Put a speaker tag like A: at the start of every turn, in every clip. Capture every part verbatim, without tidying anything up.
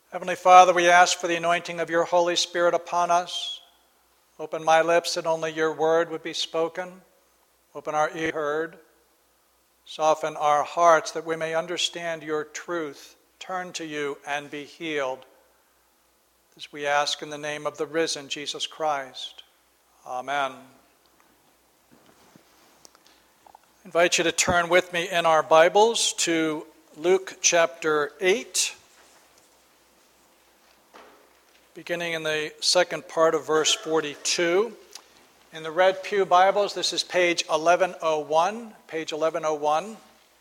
A: Heavenly Father, we ask for the anointing of your Holy Spirit upon us. Open my lips that only your word would be spoken. Open our ears heard. Soften our hearts that we may understand your truth. Turn to you and be healed. As we ask in the name of the risen Jesus Christ. Amen. I invite you to turn with me in our Bibles to Luke chapter eight, beginning in the second part of verse forty-two. In the Red Pew Bibles, this is page eleven oh one, page eleven oh one.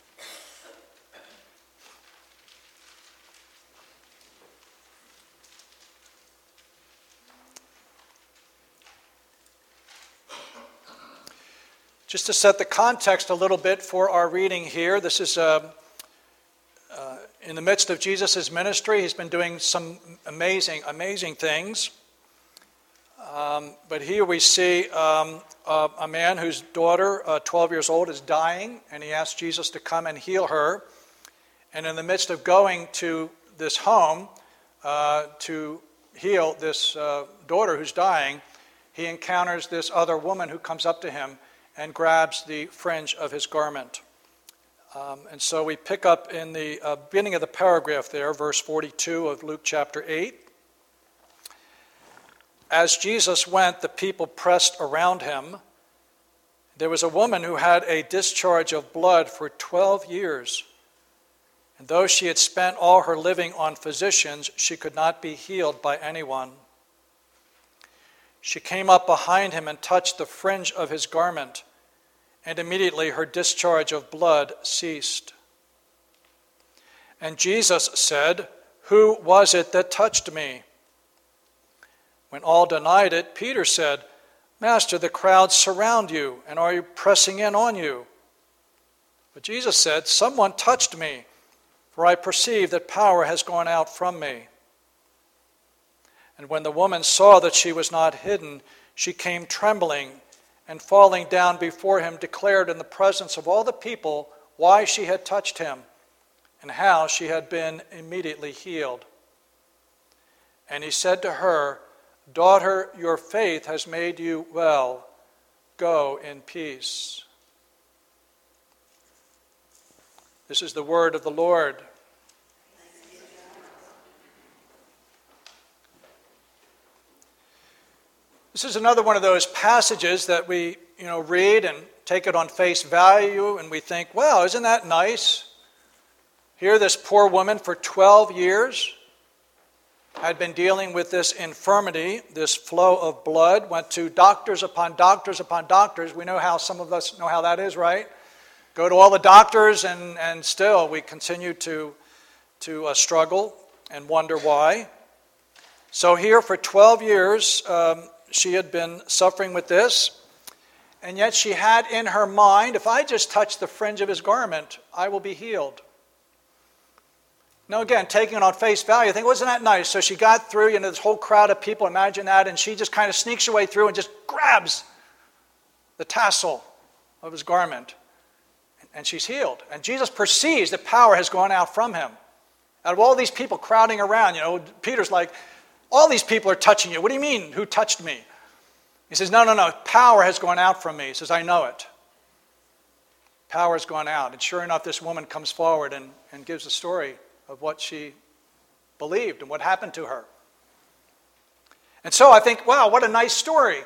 A: Just to set the context a little bit for our reading here, this is uh, uh, in the midst of Jesus' ministry. He's been doing some amazing, amazing things. Um, but here we see um, a, a man whose daughter, uh, twelve years old, is dying, and he asks Jesus to come and heal her. And in the midst of going to this home uh, to heal this uh, daughter who's dying, he encounters this other woman who comes up to him and grabs the fringe of his garment. Um, and so we pick up in the uh, beginning of the paragraph there, verse forty-two of Luke chapter eight. As Jesus went, the people pressed around him. There was a woman who had a discharge of blood for twelve years. And though she had spent all her living on physicians, she could not be healed by anyone. She came up behind him and touched the fringe of his garment, and immediately her discharge of blood ceased. And Jesus said, "Who was it that touched me?" When all denied it, Peter said, "Master, the crowds surround you and are pressing in on you." But Jesus said, "Someone touched me, for I perceive that power has gone out from me." And when the woman saw that she was not hidden, she came trembling and falling down before him, declared in the presence of all the people why she had touched him and how she had been immediately healed. And he said to her, "Daughter, your faith has made you well. Go in peace." This is the word of the Lord. This is another one of those passages that we, you know, read and take it on face value, and we think, well, isn't that nice? Here this poor woman for twelve years had been dealing with this infirmity, this flow of blood, went to doctors upon doctors upon doctors. We know how some of us know how that is, right? Go to all the doctors, and, and still we continue to, to uh, struggle and wonder why. So here for twelve years, um, she had been suffering with this, and yet she had in her mind, if I just touch the fringe of his garment, I will be healed. Now again, taking it on face value, I think, wasn't that nice? So she got through, you know, this whole crowd of people, imagine that, and she just kind of sneaks her way through and just grabs the tassel of his garment, and she's healed. And Jesus perceives that power has gone out from him. Out of all these people crowding around, you know, Peter's like, all these people are touching you. What do you mean, who touched me? He says, no, no, no, power has gone out from me. He says, I know it. Power has gone out. And sure enough, this woman comes forward and, and gives a story of what she believed and what happened to her. And so I think, wow, what a nice story.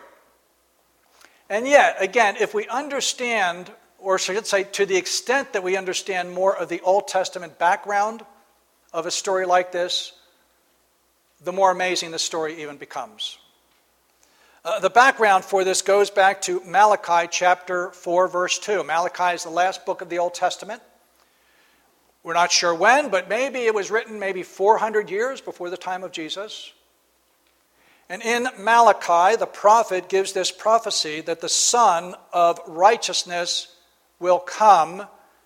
A: And yet, again, if we understand, or should I say to the extent that we understand more of the Old Testament background of a story like this, the more amazing the story even becomes. Uh, the background for this goes back to Malachi chapter four, verse two. Malachi is the last book of the Old Testament. We're not sure when, but maybe it was written maybe four hundred years before the time of Jesus. And in Malachi, the prophet gives this prophecy that the Son of Righteousness will come.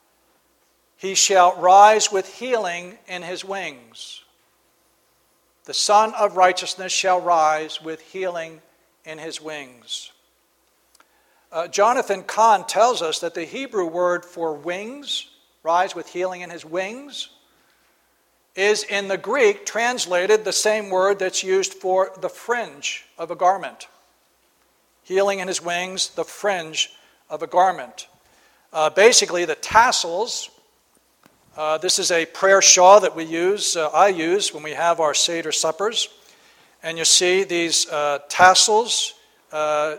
A: He shall rise with healing in his wings. The Son of Righteousness shall rise with healing in his wings. Uh, Jonathan Cahn tells us that the Hebrew word for wings, rise with healing in his wings, is in the Greek translated the same word that's used for the fringe of a garment. Healing in his wings, the fringe of a garment. Uh, basically, the tassels, uh, this is a prayer shawl that we use, uh, I use when we have our Seder suppers. And you see these uh, tassels, uh,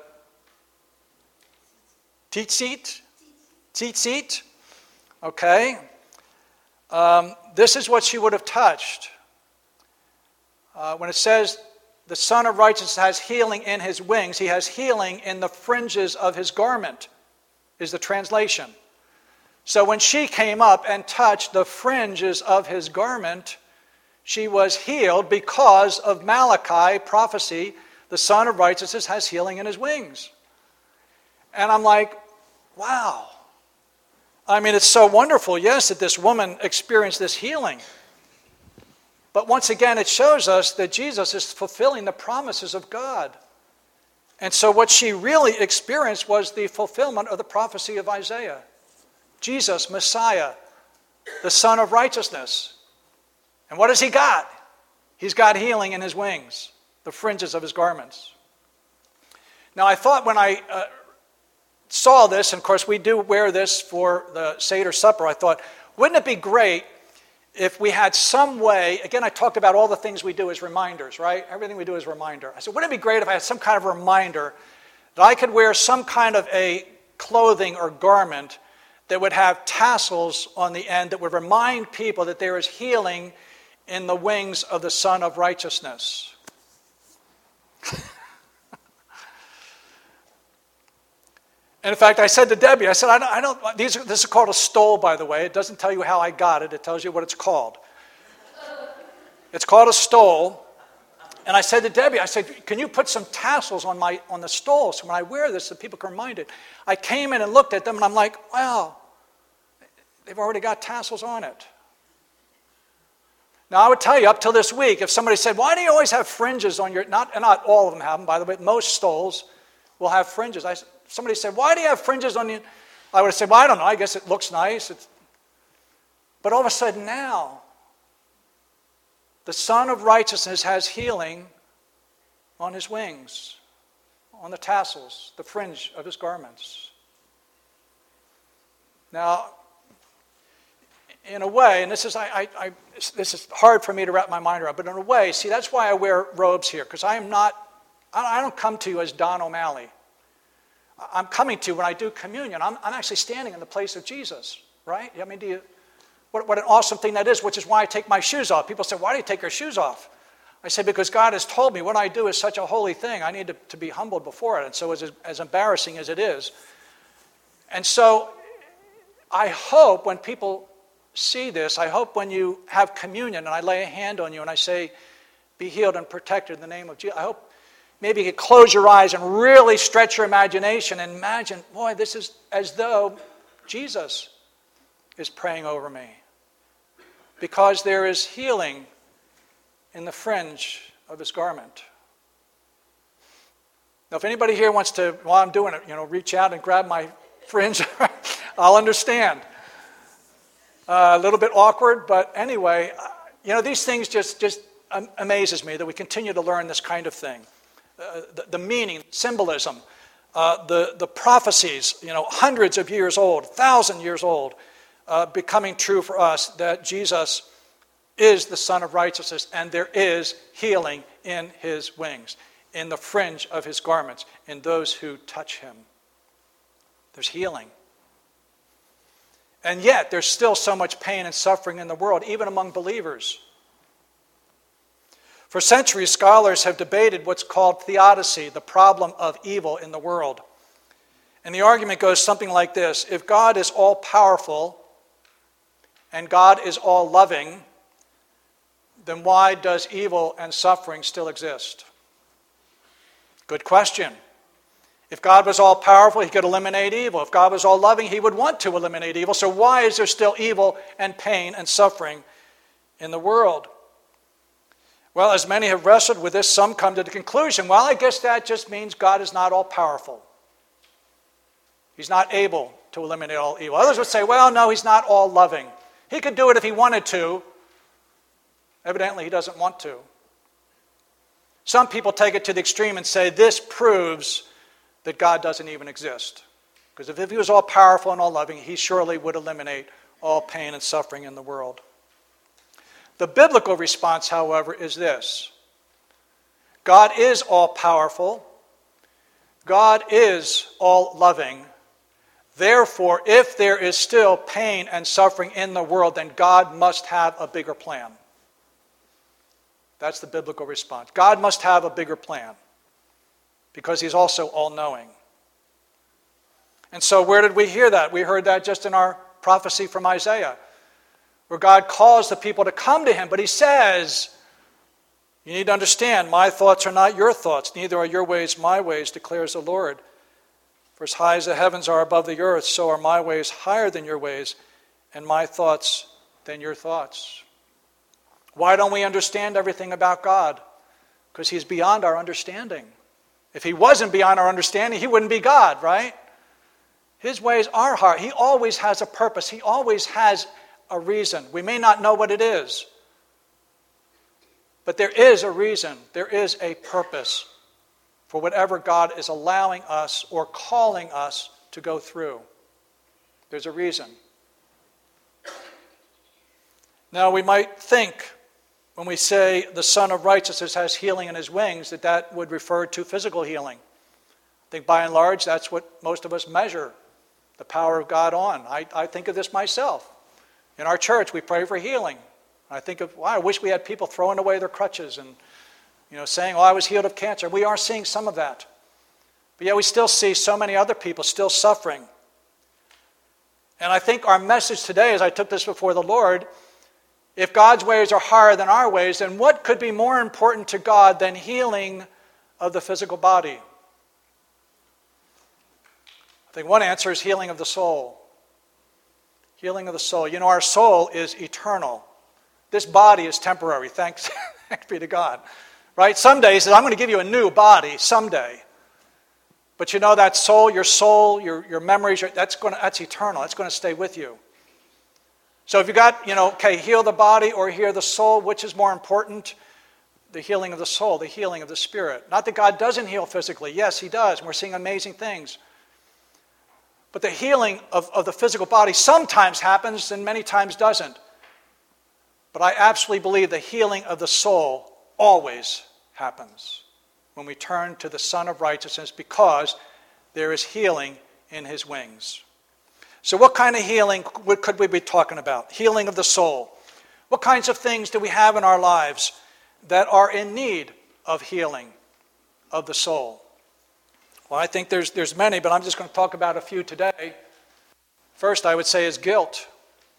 A: tzitzit, tzitzit, okay. Um, this is what she would have touched. Uh, when it says the Son of Righteousness has healing in his wings, he has healing in the fringes of his garment, is the translation. So when she came up and touched the fringes of his garment, she was healed because of Malachi prophecy, the Son of Righteousness has healing in his wings. And I'm like, wow. I mean, it's so wonderful, yes, that this woman experienced this healing. But once again, it shows us that Jesus is fulfilling the promises of God. And so what she really experienced was the fulfillment of the prophecy of Isaiah. Jesus, Messiah, the Son of Righteousness. And what has he got? He's got healing in his wings, the fringes of his garments. Now, I thought when I uh, saw this, and of course we do wear this for the Seder supper, I thought, wouldn't it be great if we had some way, again, I talked about all the things we do as reminders, right? Everything we do is a reminder. I said, wouldn't it be great if I had some kind of a reminder that I could wear some kind of a clothing or garment that would have tassels on the end that would remind people that there is healing in the wings of the Son of Righteousness. And in fact, I said to Debbie, I said, I don't, I don't these are, this is called a stole, by the way. It doesn't tell you how I got it. It tells you what it's called. It's called a stole. And I said to Debbie, I said, can you put some tassels on my on the stole so when I wear this, so people can remind it. I came in and looked at them, and I'm like, wow, they've already got tassels on it. Now, I would tell you, up till this week, if somebody said, why do you always have fringes on your, not, and not all of them have them, by the way, most stoles will have fringes. I, somebody said, why do you have fringes on you? I would have said, well, I don't know, I guess it looks nice. It's... But all of a sudden now, the Son of Righteousness has healing on his wings, on the tassels, the fringe of his garments. Now, in a way, and this is I, I, I, this is hard for me to wrap my mind around, but in a way, see, that's why I wear robes here, because I am not, I don't come to you as Don O'Malley. I'm coming to you when I do communion. I'm, I'm actually standing in the place of Jesus, right? I mean, do you, what, what an awesome thing that is, which is why I take my shoes off. People say, why do you take your shoes off? I say, because God has told me what I do is such a holy thing. I need to, to be humbled before it. And so as, as embarrassing as it is. And so I hope when people see this, I hope when you have communion and I lay a hand on you and I say, be healed and protected in the name of Jesus, I hope maybe you could close your eyes and really stretch your imagination and imagine, boy, this is as though Jesus is praying over me. Because there is healing in the fringe of his garment. Now, if anybody here wants to, while I'm doing it, you know, reach out and grab my fringe, I'll understand. Uh, a little bit awkward, but anyway, you know, these things just, just amazes me that we continue to learn this kind of thing. Uh, the, the meaning, symbolism, uh, the, the prophecies, you know, hundreds of years old, thousand years old, uh, becoming true for us that Jesus is the Son of Righteousness and there is healing in his wings, in the fringe of his garments, in those who touch him. There's healing. And yet, there's still so much pain and suffering in the world, even among believers. For centuries, scholars have debated what's called theodicy, the problem of evil in the world. And the argument goes something like this. If God is all-powerful and God is all-loving, then why does evil and suffering still exist? Good question. If God was all-powerful, he could eliminate evil. If God was all-loving, he would want to eliminate evil. So why is there still evil and pain and suffering in the world? Well, as many have wrestled with this, some come to the conclusion, well, I guess that just means God is not all-powerful. He's not able to eliminate all evil. Others would say, well, no, he's not all-loving. He could do it if he wanted to, Evidently, he doesn't want to. Some people take it to the extreme and say this proves that God doesn't even exist. Because if he was all powerful and all loving, he surely would eliminate all pain and suffering in the world. The biblical response, however, is this. God is all powerful. God is all loving. Therefore, if there is still pain and suffering in the world, then God must have a bigger plan. That's the biblical response. God must have a bigger plan because he's also all-knowing. And so where did we hear that? We heard that just in our prophecy from Isaiah, where God calls the people to come to him, but he says, you need to understand, my thoughts are not your thoughts, neither are your ways my ways, declares the Lord. For as high as the heavens are above the earth, so are my ways higher than your ways, and my thoughts than your thoughts. Why don't we understand everything about God? Because he's beyond our understanding. If he wasn't beyond our understanding, he wouldn't be God, right? His ways are hard. He always has a purpose. He always has a reason. We may not know what it is, but there is a reason. There is a purpose for whatever God is allowing us or calling us to go through. There's a reason. Now, we might think when we say the Son of Righteousness has healing in his wings, that that would refer to physical healing. I think by and large, that's what most of us measure the power of God on. I, I think of this myself. In our church, we pray for healing. I think of, wow, I wish we had people throwing away their crutches and, you know, saying, oh, I was healed of cancer. We are seeing some of that. But yet we still see so many other people still suffering. And I think our message today, as I took this before the Lord, if God's ways are higher than our ways, then what could be more important to God than healing of the physical body? I think one answer is healing of the soul. Healing of the soul. You know, our soul is eternal. This body is temporary, thanks, thanks be to God. Right? Someday he says, I'm going to give you a new body, someday. But you know that soul, your soul, your, your memories, that's going to, that's eternal. That's going to stay with you. So if you got, you know, okay, heal the body or heal the soul, which is more important? The healing of the soul, the healing of the spirit. Not that God doesn't heal physically. Yes, he does. And we're seeing amazing things. But the healing of, of the physical body sometimes happens and many times doesn't. But I absolutely believe the healing of the soul always happens when we turn to the Son of Righteousness because there is healing in his wings. So what kind of healing could we be talking about? Healing of the soul. What kinds of things do we have in our lives that are in need of healing of the soul? Well, I think there's, there's many, but I'm just going to talk about a few today. First, I would say is guilt.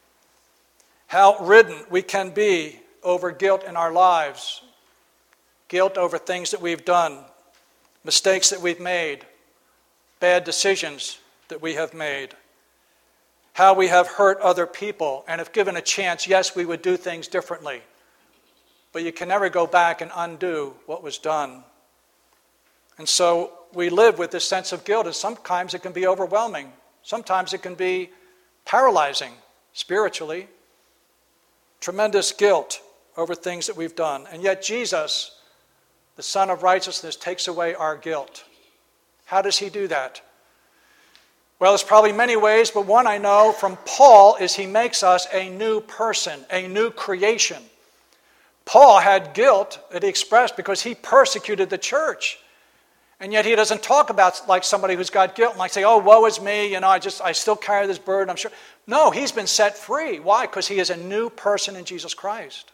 A: How ridden we can be over guilt in our lives. Guilt over things that we've done, mistakes that we've made, bad decisions that we have made. How we have hurt other people, and if given a chance, yes, we would do things differently. But you can never go back and undo what was done. And so we live with this sense of guilt, and sometimes it can be overwhelming. Sometimes it can be paralyzing spiritually. Tremendous guilt over things that we've done. And yet Jesus, the Son of Righteousness, takes away our guilt. How does he do that? Well, there's probably many ways, but one I know from Paul is he makes us a new person, a new creation. Paul had guilt that he expressed because he persecuted the church. And yet he doesn't talk about like somebody who's got guilt and like say, oh, woe is me, you know, I just I still carry this burden, I'm sure. No, he's been set free. Why? Because he is a new person in Jesus Christ.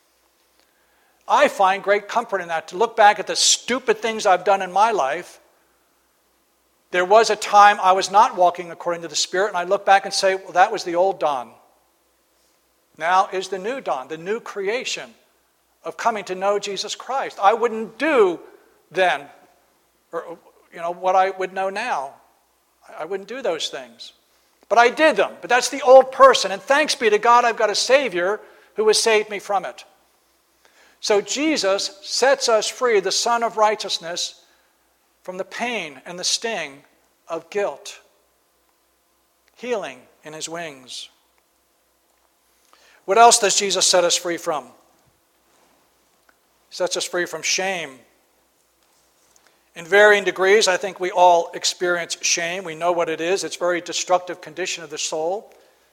A: I find great comfort in that, to look back at the stupid things I've done in my life. There was a time I was not walking according to the Spirit, and I look back and say, well, that was the old Don. Now is the new Don, the new creation of coming to know Jesus Christ. I wouldn't do then, or you know, what I would know now. I wouldn't do those things. But I did them. But that's the old person, and thanks be to God I've got a Savior who has saved me from it. So Jesus sets us free, the Son of Righteousness, from the pain and the sting of guilt. Healing in his wings. What else does Jesus set us free from? sets us free from shame. In varying degrees, I think we all experience shame. We know what it is. It's a very destructive condition of the soul.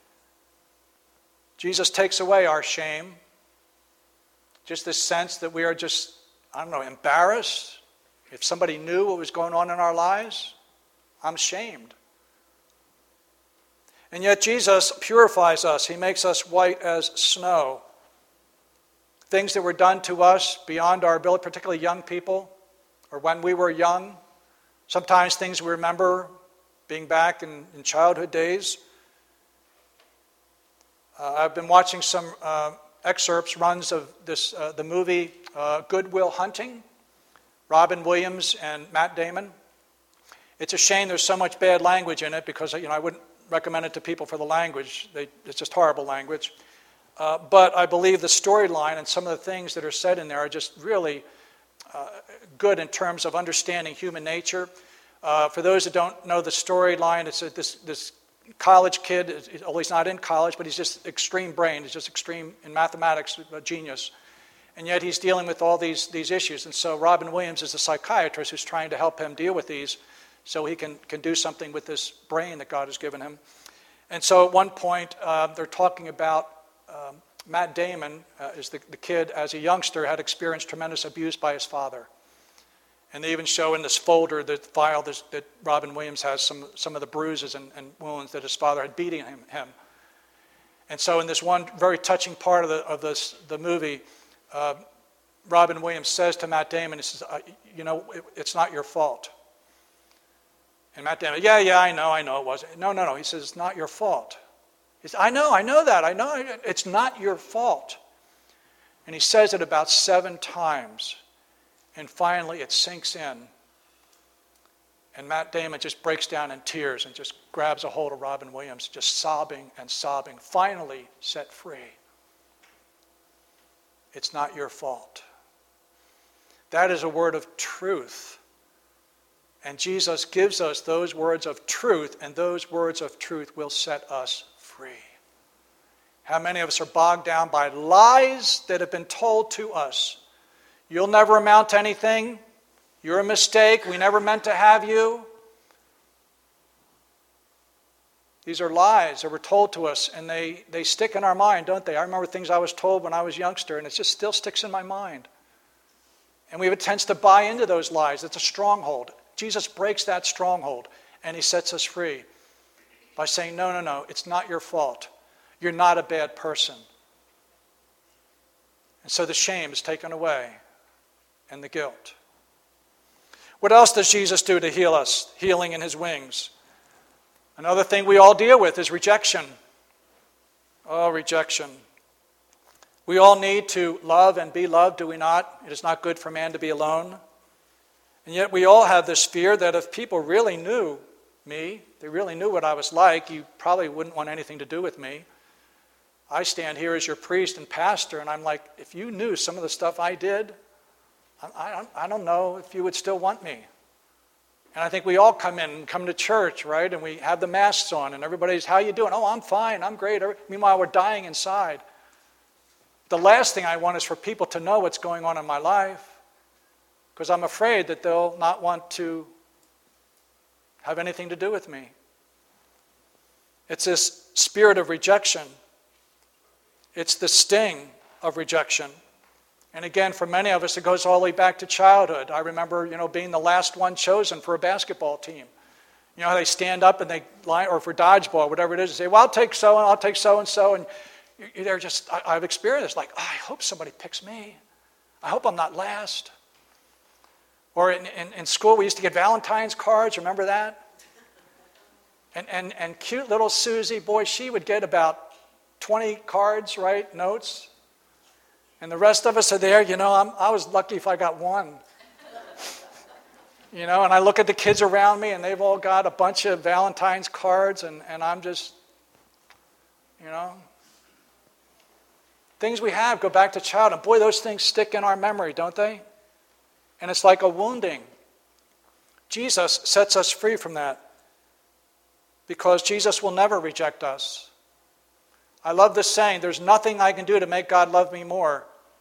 A: Jesus takes away our shame. Just this sense that we are just, I don't know, embarrassed. If somebody knew what was going on in our lives, I'm shamed. And yet Jesus purifies us. He makes us white as snow. Things that were done to us beyond our ability, particularly young people, or when we were young. Sometimes things we remember being back in, in childhood days. Uh, I've been watching some uh, excerpts, runs of this uh, the movie uh, Good Will Hunting, Robin Williams and Matt Damon. It's a shame there's so much bad language in it because, you know, I wouldn't recommend it to people for the language. They, it's just horrible language. Uh, but I believe the storyline and some of the things that are said in there are just really uh, good in terms of understanding human nature. Uh, for those that don't know the storyline, it's a, this, this college kid, well, he's not in college, but he's just extreme brain. He's just extreme in mathematics, a genius. And yet he's dealing with all these, these issues. And so Robin Williams is a psychiatrist who's trying to help him deal with these so he can, can do something with this brain that God has given him. And so at one point, uh, they're talking about um, Matt Damon, uh, is the, the kid, as a youngster, had experienced tremendous abuse by his father. And they even show in this folder, the file this, that Robin Williams has some, some of the bruises and, and wounds that his father had beating him, him. And so in this one very touching part of the, of this, the movie, uh, Robin Williams says to Matt Damon, he says, you know, it, it's not your fault. And Matt Damon, yeah, yeah, I know, I know it wasn't. No, no, no. He says, it's not your fault. He says, I know, I know that. I know it's not your fault. And he says it about seven times. And finally it sinks in. And Matt Damon just breaks down in tears and just grabs a hold of Robin Williams, just sobbing and sobbing, finally set free. It's not your fault. That is a word of truth. And Jesus gives us those words of truth, and those words of truth will set us free. How many of us are bogged down by lies that have been told to us? You'll never amount to anything. You're a mistake. We never meant to have you. These are lies that were told to us, and they, they stick in our mind, don't they? I remember things I was told when I was a youngster, and it just still sticks in my mind. And we have a tendency to buy into those lies. It's a stronghold. Jesus breaks that stronghold, and he sets us free by saying, no, no, no, it's not your fault. You're not a bad person. And so the shame is taken away, and the guilt. What else does Jesus do to heal us? Healing in his wings. Another thing we all deal with is rejection. Oh, rejection. We all need to love and be loved, do we not? It is not good for man to be alone. And yet we all have this fear that if people really knew me, they really knew what I was like, you probably wouldn't want anything to do with me. I stand here as your priest and pastor, and I'm like, if you knew some of the stuff I did, I, I, I don't know if you would still want me. And I think we all come in and come to church, right? And we have the masks on, and everybody's, how you doing? Oh, I'm fine, I'm great. Meanwhile, we're dying inside. The last thing I want is for people to know what's going on in my life, because I'm afraid that they'll not want to have anything to do with me. It's this spirit of rejection. It's the sting of rejection. And again, for many of us, it goes all the way back to childhood. I remember, you know, being the last one chosen for a basketball team. You know how they stand up and they line, or for dodgeball, whatever it is, they say, well, I'll take so and I'll take so and so. And they're just, I, I've experienced this, like, oh, I hope somebody picks me. I hope I'm not last. Or in, in, in school, we used to get Valentine's cards. Remember that? And, and, and cute little Susie, boy, she would get about twenty cards, right, notes. And the rest of us are there, you know, I'm, I was lucky if I got one. You know, and I look at the kids around me, and they've all got a bunch of Valentine's cards, and, and I'm just, you know. Things we have go back to childhood. And boy, those things stick in our memory, don't they? And it's like a wounding. Jesus sets us free from that because Jesus will never reject us. I love this saying, there's nothing I can do to make God love me more.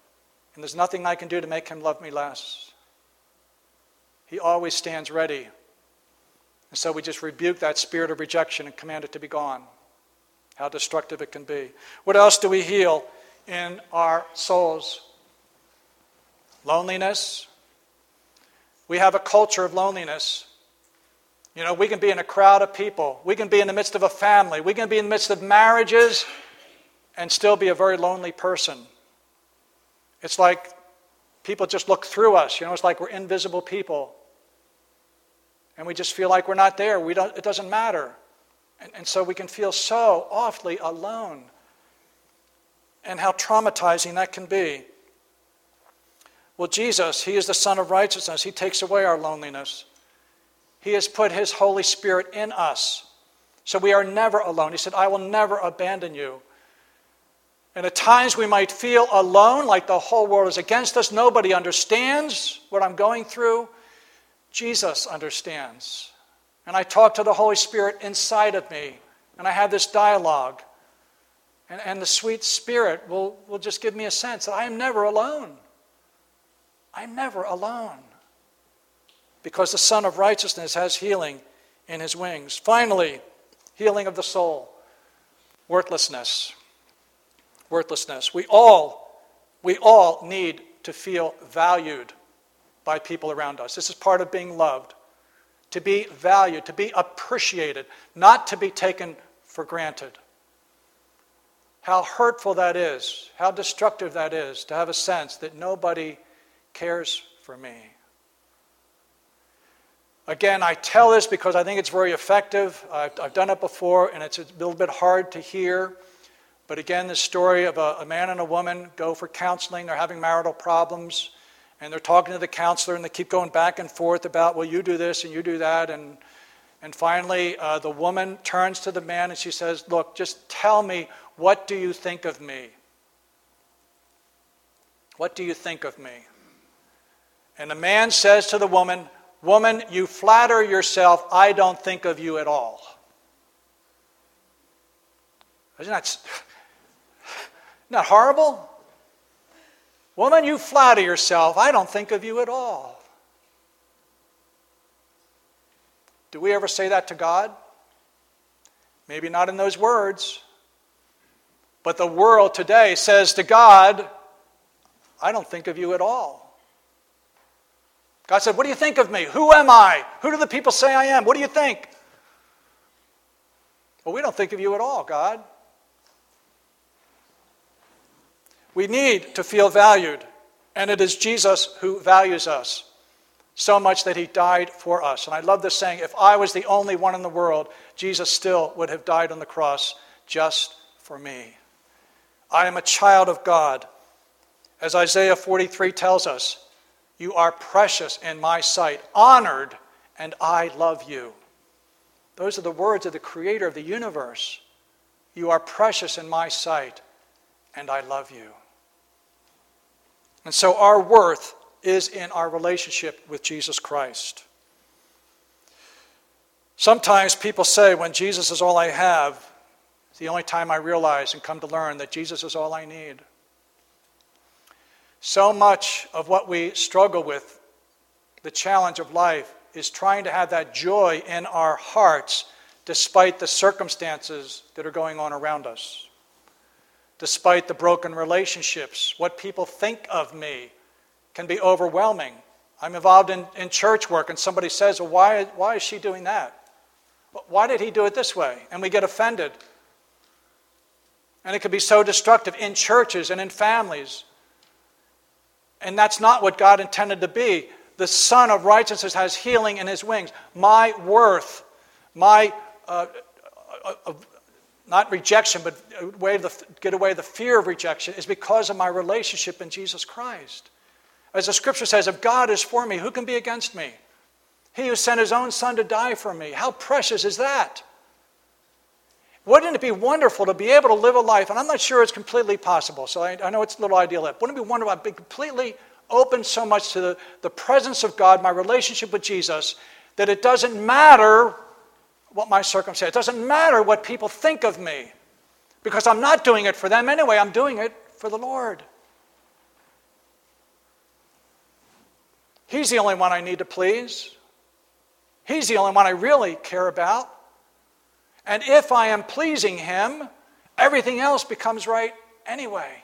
A: And there's nothing I can do to make him love me less. He always stands ready. And so we just rebuke that spirit of rejection and command it to be gone. How destructive it can be. What else do we heal in our souls? Loneliness. We have a culture of loneliness. You know, we can be in a crowd of people. We can be in the midst of a family. We can be in the midst of marriages and still be a very lonely person. It's like people just look through us. You know, it's like we're invisible people. And we just feel like we're not there. We don't, it doesn't matter. And, and so we can feel so awfully alone. And how traumatizing that can be. Well, Jesus, he is the Son of Righteousness. He takes away our loneliness. He has put his Holy Spirit in us. So we are never alone. He said, I will never abandon you. And at times we might feel alone, like the whole world is against us. Nobody understands what I'm going through. Jesus understands. And I talk to the Holy Spirit inside of me. And I have this dialogue. And, and the sweet Spirit will, will just give me a sense that I am never alone. I'm never alone. Because the Son of Righteousness has healing in his wings. Finally, healing of the soul. Worthlessness. Worthlessness. We all, we all need to feel valued by people around us. This is part of being loved. To be valued, to be appreciated, not to be taken for granted. How hurtful that is, how destructive that is, to have a sense that nobody cares for me. Again, I tell this because I think it's very effective. I've, I've done it before, and it's a little bit hard to hear. But again, this story of a, a man and a woman go for counseling. They're having marital problems, and they're talking to the counselor, and they keep going back and forth about, well, you do this and you do that. And, and finally, uh, the woman turns to the man and she says, look, just tell me, what do you think of me? What do you think of me? And the man says to the woman, woman, you flatter yourself, I don't think of you at all. Isn't that, isn't that horrible? Woman, you flatter yourself, I don't think of you at all. Do we ever say that to God? Maybe not in those words. But the world today says to God, I don't think of you at all. God said, what do you think of me? Who am I? Who do the people say I am? What do you think? Well, we don't think of you at all, God. We need to feel valued, and it is Jesus who values us so much that he died for us. And I love this saying, if I was the only one in the world, Jesus still would have died on the cross just for me. I am a child of God. As Isaiah forty-three tells us, you are precious in my sight, honored, and I love you. Those are the words of the creator of the universe. You are precious in my sight, and I love you. And so our worth is in our relationship with Jesus Christ. Sometimes people say, when Jesus is all I have, it's the only time I realize and come to learn that Jesus is all I need. So much of what we struggle with, the challenge of life, is trying to have that joy in our hearts despite the circumstances that are going on around us. Despite the broken relationships, what people think of me can be overwhelming. I'm involved in, in church work and somebody says, well, why, why is she doing that? Why did he do it this way? And we get offended. And it can be so destructive in churches and in families. And that's not what God intended to be. The Son of Righteousness has healing in his wings. My worth, my, uh, uh, uh, not rejection, but way the, get away the fear of rejection is because of my relationship in Jesus Christ. As the scripture says, if God is for me, who can be against me? He who sent his own Son to die for me. How precious is that? Wouldn't it be wonderful to be able to live a life, and I'm not sure it's completely possible, so I, I know it's a little idealistic. Wouldn't it be wonderful to be completely open so much to the, the presence of God, my relationship with Jesus, that it doesn't matter what my circumstance, it doesn't matter what people think of me, because I'm not doing it for them anyway, I'm doing it for the Lord. He's the only one I need to please. He's the only one I really care about. And if I am pleasing him, everything else becomes right anyway.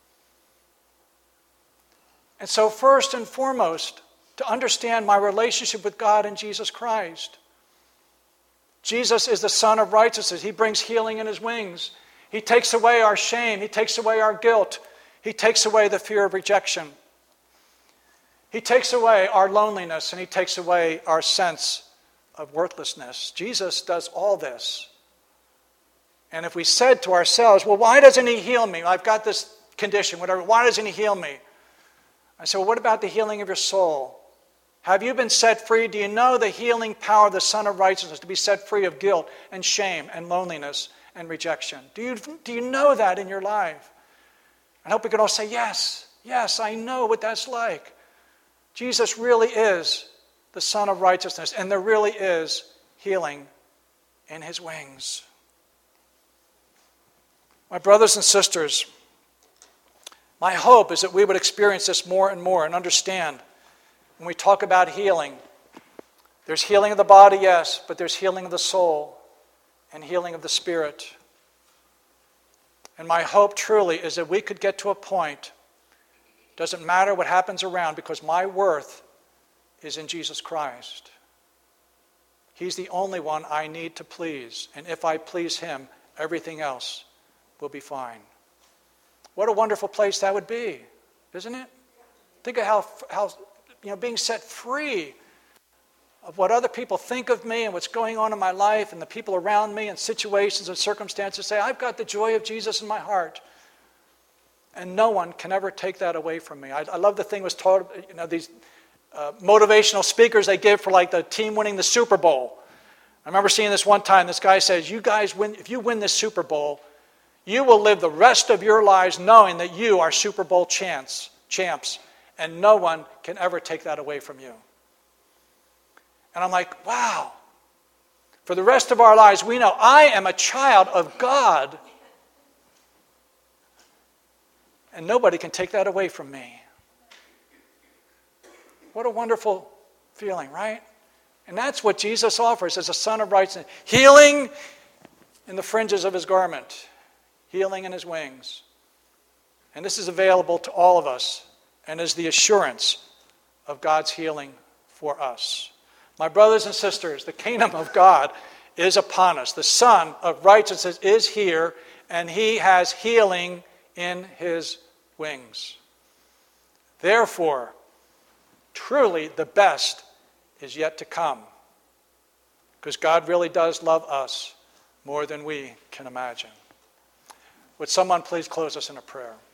A: And so first and foremost, to understand my relationship with God and Jesus Christ. Jesus is the Son of righteousness. He brings healing in his wings. He takes away our shame. He takes away our guilt. He takes away the fear of rejection. He takes away our loneliness, and he takes away our sense of worthlessness. Jesus does all this. And if we said to ourselves, well, why doesn't he heal me? I've got this condition, whatever. Why doesn't he heal me? I said, well, what about the healing of your soul? Have you been set free? Do you know the healing power of the Son of Righteousness to be set free of guilt and shame and loneliness and rejection? Do you, do you know that in your life? I hope we can all say, yes, yes, I know what that's like. Jesus really is the Son of Righteousness, and there really is healing in his wings. My brothers and sisters, my hope is that we would experience this more and more and understand when we talk about healing. There's healing of the body, yes, but there's healing of the soul and healing of the spirit. And my hope truly is that we could get to a point, doesn't matter what happens around, because my worth is in Jesus Christ. He's the only one I need to please. And if I please him, everything else will be fine. What a wonderful place that would be, isn't it? Think of how, how you know, being set free of what other people think of me and what's going on in my life and the people around me and situations and circumstances. Say, I've got the joy of Jesus in my heart. And no one can ever take that away from me. I, I love the thing was taught, you know, these uh, motivational speakers they give for like the team winning the Super Bowl. I remember seeing this one time. This guy says, you guys win, if you win this Super Bowl, you will live the rest of your lives knowing that you are Super Bowl champs, champs, and no one can ever take that away from you. And I'm like, wow. For the rest of our lives, we know I am a child of God. And nobody can take that away from me. What a wonderful feeling, right? And that's what Jesus offers as a Son of Righteousness. Healing in the fringes of his garment. Healing in his wings. And this is available to all of us and is the assurance of God's healing for us. My brothers and sisters, the kingdom of God is upon us. The Son of Righteousness is here, and he has healing in his wings. Therefore, truly the best is yet to come, because God really does love us more than we can imagine. Would someone please close us in a prayer?